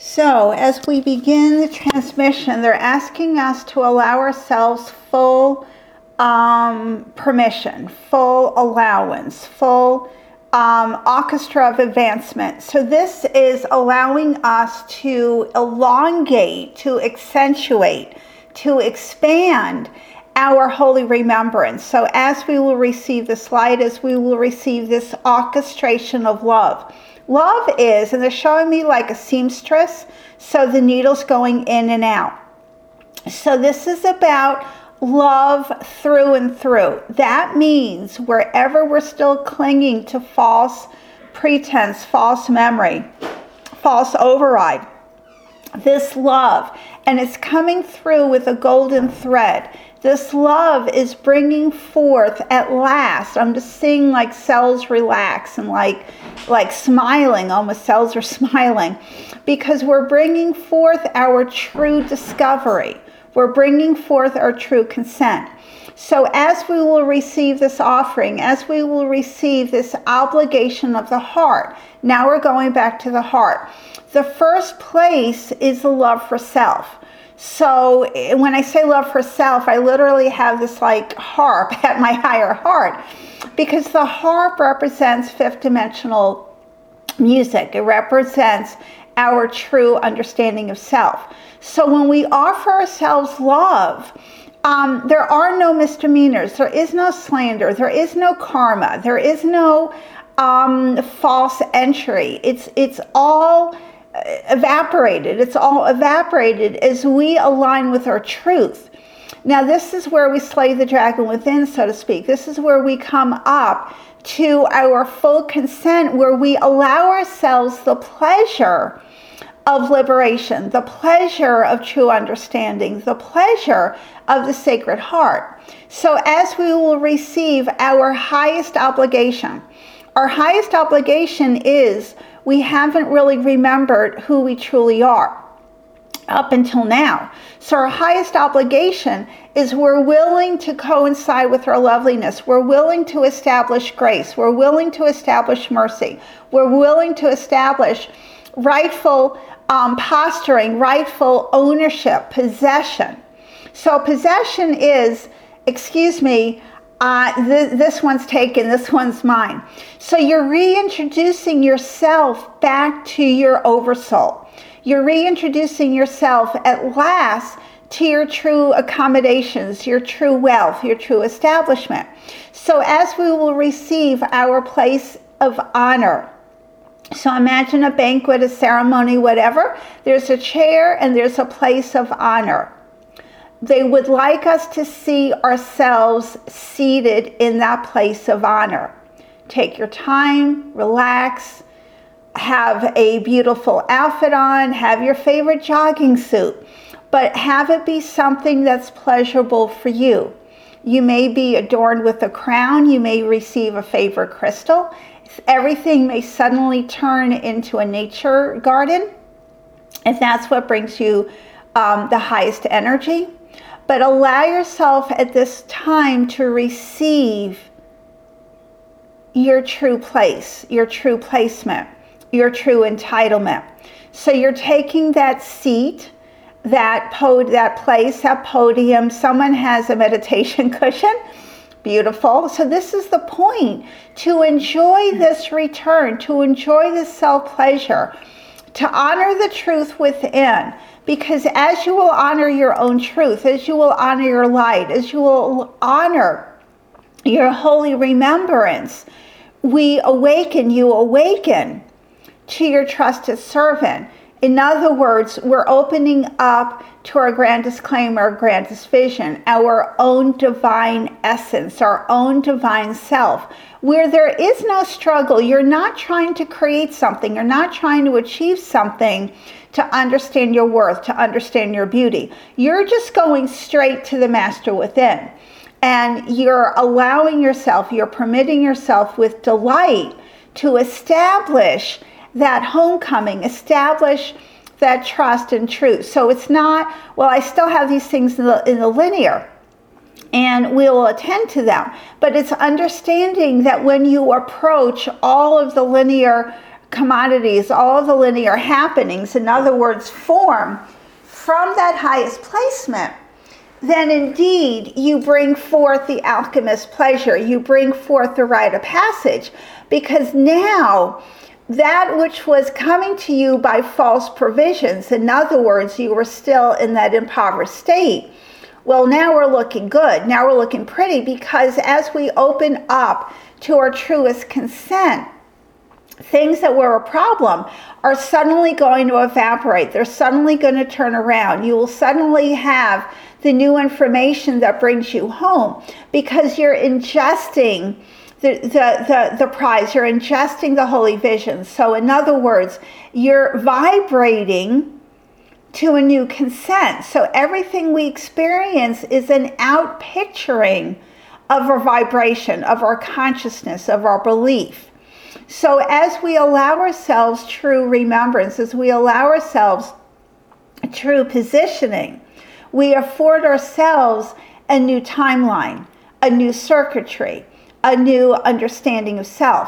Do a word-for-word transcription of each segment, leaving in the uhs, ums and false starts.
So, as we begin the transmission, they're asking us to allow ourselves full um, permission, full allowance, full um, orchestra of advancement. So this is allowing us to elongate, to accentuate, to expand our holy remembrance. So as we will receive this light, as we will receive this orchestration of love. Love is, and they're showing me like a seamstress, so the needle's going in and out. So this is about love through and through. That means wherever we're still clinging to false pretense, false memory, false override, this love, and it's coming through with a golden thread. This love is bringing forth at last. I'm just seeing like cells relax and like like smiling, almost cells are smiling, because we're bringing forth our true discovery. We're bringing forth our true consent. So as we will receive this offering, as we will receive this obligation of the heart, now we're going back to the heart. The first place is the love for self. So when I say love for self, I literally have this like harp at my higher heart, because the harp represents fifth dimensional music. It represents our true understanding of self. So when we offer ourselves love, um, there are no misdemeanors. There is no slander. There is no karma. There is no um, false entry. It's it's all evaporated. It's all evaporated as we align with our truth. Now this is where we slay the dragon within, so to speak. This is where we come up to our full consent, where we allow ourselves the pleasure of liberation, the pleasure of true understanding, the pleasure of the Sacred Heart. So as we will receive our highest obligation, our highest obligation is we haven't really remembered who we truly are up until now. So our highest obligation is we're willing to coincide with our loveliness. We're willing to establish grace. We're willing to establish mercy. We're willing to establish rightful um, posturing, rightful ownership, possession. So possession is, excuse me, Uh, th- this one's taken, this one's mine. So you're reintroducing yourself back to your oversoul. You're reintroducing yourself at last to your true accommodations, your true wealth, your true establishment. So as we will receive our place of honor, so imagine a banquet, a ceremony, whatever, there's a chair and there's a place of honor. They would like us to see ourselves seated in that place of honor. Take your time, relax, have a beautiful outfit on, have your favorite jogging suit, but have it be something that's pleasurable for you. You may be adorned with a crown, you may receive a favorite crystal, everything may suddenly turn into a nature garden, if that's what brings you um, the highest energy. But allow yourself at this time to receive your true place, your true placement, your true entitlement. So you're taking that seat, that pod, that place, that podium. Someone has a meditation cushion. Beautiful. So this is the point, to enjoy this return, to enjoy this self-pleasure, to honor the truth within. Because as you will honor your own truth, as you will honor your light, as you will honor your holy remembrance, we awaken, you awaken to your trusted servant. In other words, we're opening up to our grandest claim, our grandest vision, our own divine essence, our own divine self, where there is no struggle. You're not trying to create something. You're not trying to achieve something to understand your worth, to understand your beauty. You're just going straight to the master within. And you're allowing yourself, you're permitting yourself with delight to establish that homecoming, establish that trust and truth. So it's not, well, I still have these things in the, in the linear, and we'll attend to them. But it's understanding that when you approach all of the linear commodities, all of the linear happenings, in other words, form from that highest placement, then indeed you bring forth the alchemist's pleasure. You bring forth the rite of passage, because now that which was coming to you by false provisions, in other words, you were still in that impoverished state. Well, now we're looking good. Now we're looking pretty, because as we open up to our truest consent, things that were a problem are suddenly going to evaporate. They're suddenly going to turn around. You will suddenly have the new information that brings you home, because you're ingesting the, the, the, the prize. You're ingesting the holy vision. So in other words, you're vibrating to a new consent. So everything we experience is an outpicturing of our vibration, of our consciousness, of our belief. So as we allow ourselves true remembrance, as we allow ourselves true positioning, we afford ourselves a new timeline, a new circuitry, a new understanding of self.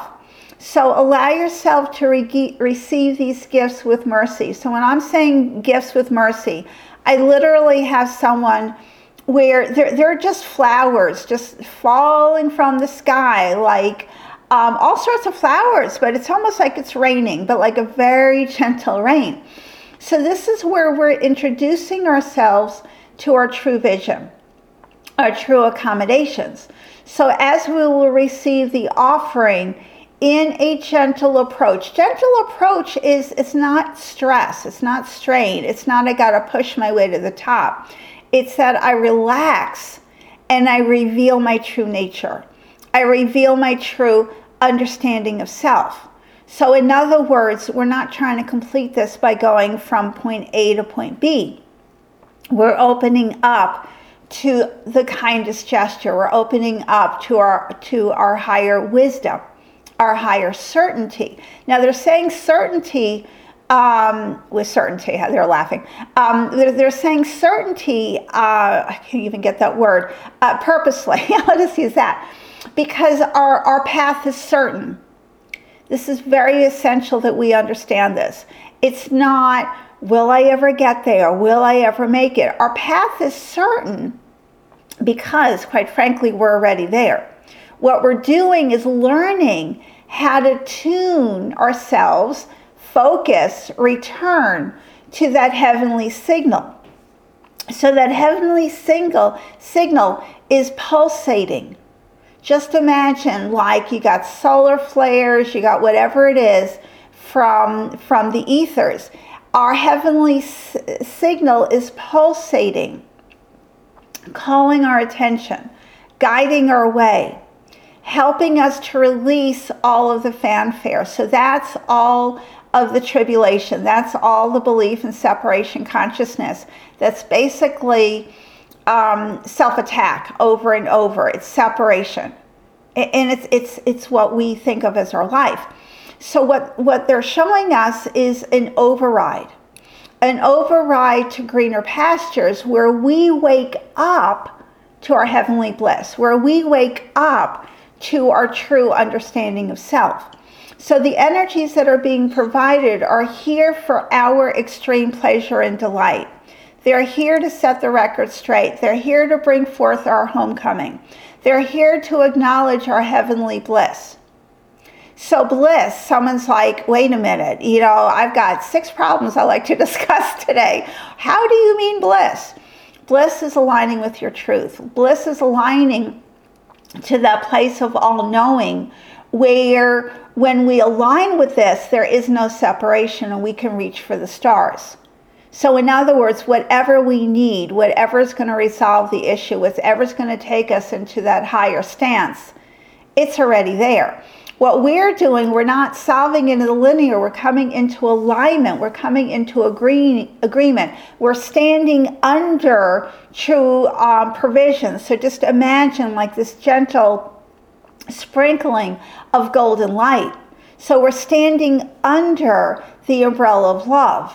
So allow yourself to re- receive these gifts with mercy. So when I'm saying gifts with mercy, I literally have someone where they're, they're just flowers just falling from the sky, like Um, all sorts of flowers, but it's almost like it's raining, but like a very gentle rain. So this is where we're introducing ourselves to our true vision, our true accommodations. So as we will receive the offering in a gentle approach. Gentle approach is, it's not stress, it's not strain, it's not I gotta push my way to the top. It's that I relax and I reveal my true nature. I reveal my true understanding of self. So in other words, we're not trying to complete this by going from point A to point B. We're opening up to the kindest gesture. We're opening up to our to our higher wisdom, our higher certainty. Now they're saying certainty um, with certainty. They're laughing. Um, they're, they're saying certainty. Uh, I can't even get that word uh, purposely. I'll just use that. Because our, our path is certain. This is very essential that we understand this. It's not, will I ever get there? Will I ever make it? Our path is certain because, quite frankly, we're already there. What we're doing is learning how to tune ourselves, focus, return to that heavenly signal. So that heavenly signal, signal is pulsating. Just imagine like you got solar flares, you got whatever it is from, from the ethers. Our heavenly s- signal is pulsating, calling our attention, guiding our way, helping us to release all of the fanfare. So that's all of the tribulation. That's all the belief in separation consciousness. That's basically Um, self-attack over and over. It's separation, and it's it's it's what we think of as our life. So what what they're showing us is an override, an override to greener pastures, where we wake up to our heavenly bliss, where we wake up to our true understanding of self. So the energies that are being provided are here for our extreme pleasure and delight. They're here to set the record straight. They're here to bring forth our homecoming. They're here to acknowledge our heavenly bliss. So bliss, someone's like, wait a minute, you know, I've got six problems I'd like to discuss today. How do you mean bliss? Bliss is aligning with your truth. Bliss is aligning to that place of all-knowing, where when we align with this, there is no separation and we can reach for the stars. So in other words, whatever we need, whatever is going to resolve the issue, whatever is going to take us into that higher stance, it's already there. What we're doing, we're not solving into the linear, we're coming into alignment, we're coming into agree, agreement. We're standing under true um, provisions. So just imagine like this gentle sprinkling of golden light. So we're standing under the umbrella of love.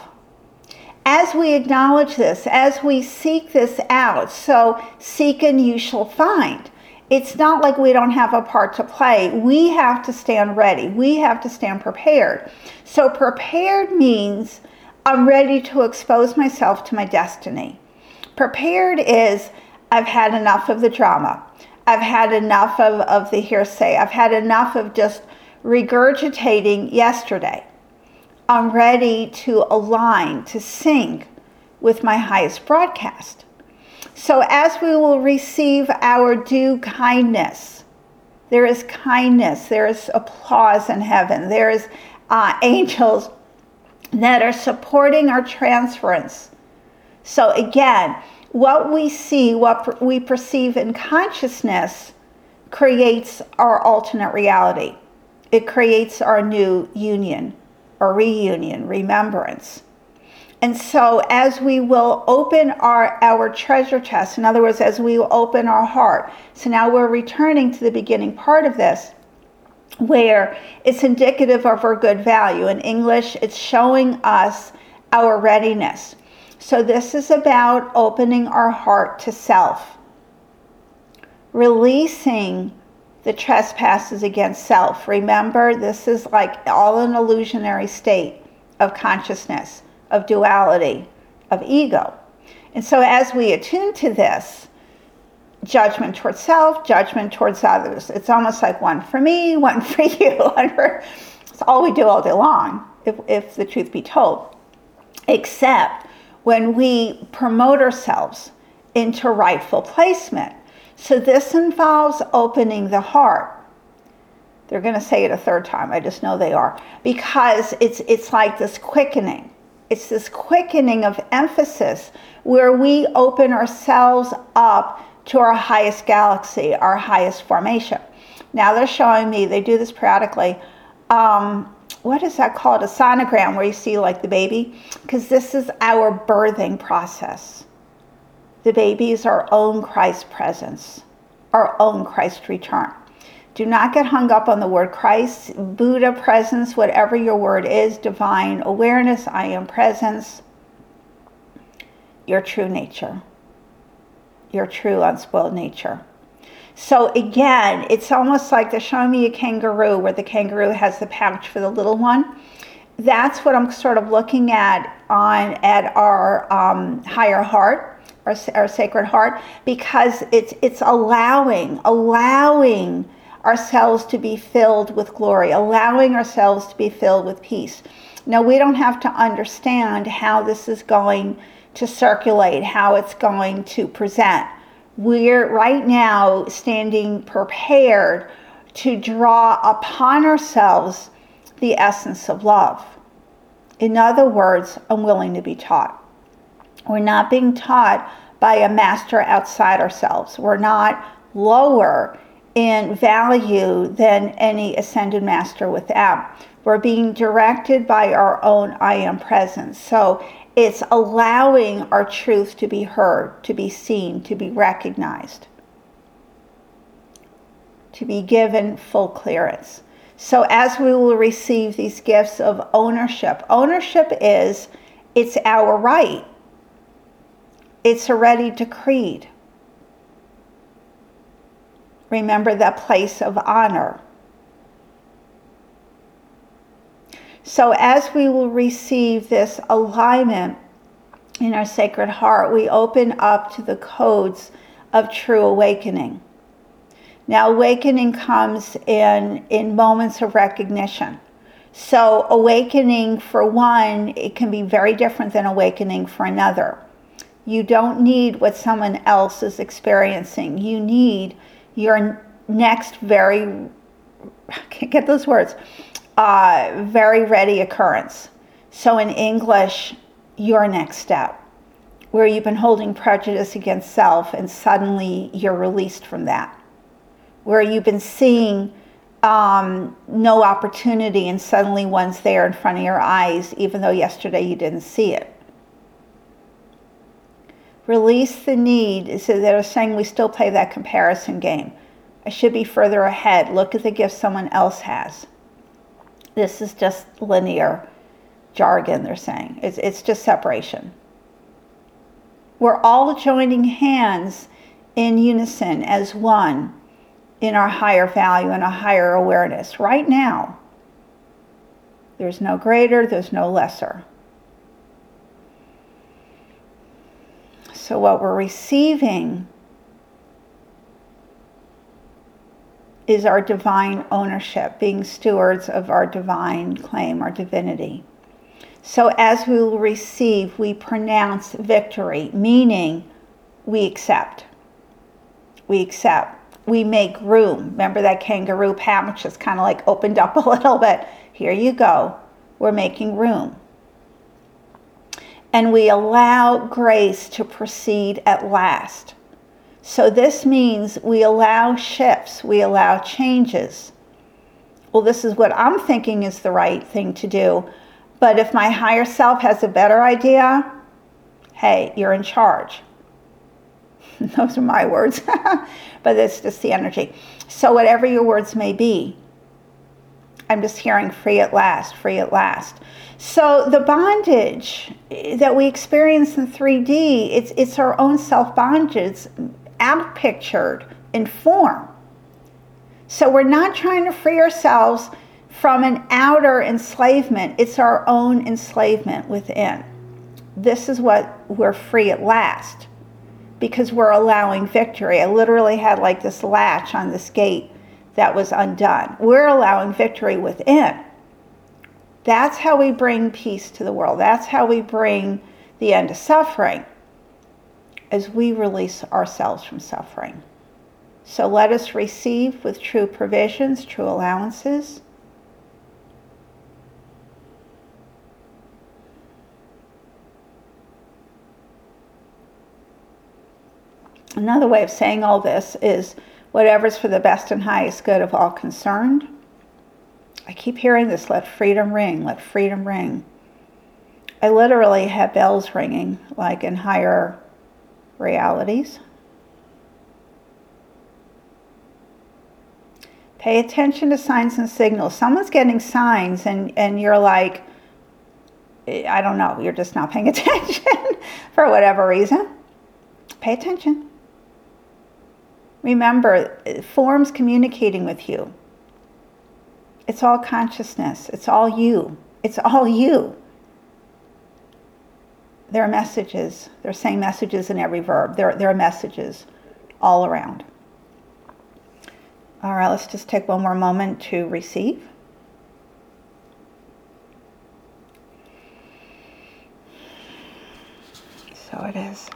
As we acknowledge this, as we seek this out, so seek and you shall find. it's not like we don't have a part to play. We have to stand ready. We have to stand prepared. So prepared means I'm ready to expose myself to my destiny. Prepared is I've had enough of the drama. I've had enough of, of the hearsay. I've had enough of just regurgitating yesterday. I'm ready to align, to sync with my highest broadcast. So as we will receive our due kindness, there is kindness, there is applause in heaven, there is uh, angels that are supporting our transference. So again, what we see, what we perceive in consciousness creates our alternate reality. It creates our new union or reunion, remembrance. And so as we will open our, our treasure chest, in other words, as we will open our heart, so now we're returning to the beginning part of this, where it's indicative of our good value. In English, it's showing us our readiness. So this is about opening our heart to self, releasing the trespasses against self. Remember, this is like all an illusionary state of consciousness, of duality, of ego. And so as we attune to this, judgment towards self, judgment towards others, it's almost like one for me, one for you. It's all we do all day long, if, if the truth be told. Except when we promote ourselves into rightful placement. So this involves opening the heart. They're going to say it a third time. I just know they are. Because it's it's like this quickening. It's this quickening of emphasis where we open ourselves up to our highest galaxy, our highest formation. Now they're showing me, they do this periodically, um, what is that called? A sonogram, where you see like the baby, because this is our birthing process. The baby is our own Christ presence, our own Christ return. Do not get hung up on the word Christ, Buddha presence, whatever your word is, divine awareness, I am presence, your true nature, your true unspoiled nature. So again, it's almost like they're showing me a kangaroo, where the kangaroo has the pouch for the little one. That's what I'm sort of looking at on at our um, higher heart, our, our sacred heart, because it's it's allowing, allowing ourselves to be filled with glory, allowing ourselves to be filled with peace. Now, we don't have to understand how this is going to circulate, how it's going to present. We're right now standing prepared to draw upon ourselves the essence of love. In other words, I'm willing to be taught. We're not being taught by a master outside ourselves. We're not lower in value than any ascended master without. We're being directed by our own I am presence. So it's allowing our truth to be heard, to be seen, to be recognized, to be given full clearance. So as we will receive these gifts of ownership, ownership is, it's our right. It's a ready decreed. Remember that place of honor. So as we will receive this alignment in our sacred heart, we open up to the codes of true awakening. Now, awakening comes in, in moments of recognition. So awakening for one, it can be very different than awakening for another. You don't need what someone else is experiencing. You need your next very, I can't get those words, uh, very ready occurrence. So in English, your next step, where you've been holding prejudice against self and suddenly you're released from that. Where you've been seeing um, no opportunity and suddenly one's there in front of your eyes, even though yesterday you didn't see it. Release the need. So they're saying we still play that comparison game. I should be further ahead. Look at the gift someone else has. This is just linear jargon, they're saying. It's, it's just separation. We're all joining hands in unison as one in our higher value and a higher awareness right now. There's no greater, there's no lesser. So what we're receiving is our divine ownership, being stewards of our divine claim, our divinity. So as we will receive, we pronounce victory, meaning we accept. We accept. We make room. Remember that kangaroo pouch just kind of like opened up a little bit. Here you go. We're making room. And we allow grace to proceed at last. So this means we allow shifts. We allow changes. Well, this is what I'm thinking is the right thing to do. But if my higher self has a better idea, hey, you're in charge. Those are my words, but it's just the energy. So whatever your words may be, I'm just hearing free at last, free at last. So the bondage that we experience in three D, it's, it's our own self-bondage outpictured in form. So we're not trying to free ourselves from an outer enslavement. It's our own enslavement within. This is what we're free at last, because we're allowing victory. I literally had like this latch on this gate that was undone. We're allowing victory within. That's how we bring peace to the world. That's how we bring the end of suffering, as we release ourselves from suffering. So let us receive with true provisions, true allowances. Another way of saying all this is whatever's for the best and highest good of all concerned. I keep hearing this, let freedom ring, let freedom ring. I literally have bells ringing, like in higher realities. Pay attention to signs and signals. Someone's getting signs and, and you're like, I don't know, you're just not paying attention for whatever reason. Pay attention. Remember, forms communicating with you. It's all consciousness. It's all you. It's all you. There are messages. They're saying messages in every verb. There, there are messages all around. All right, let's just take one more moment to receive. So it is.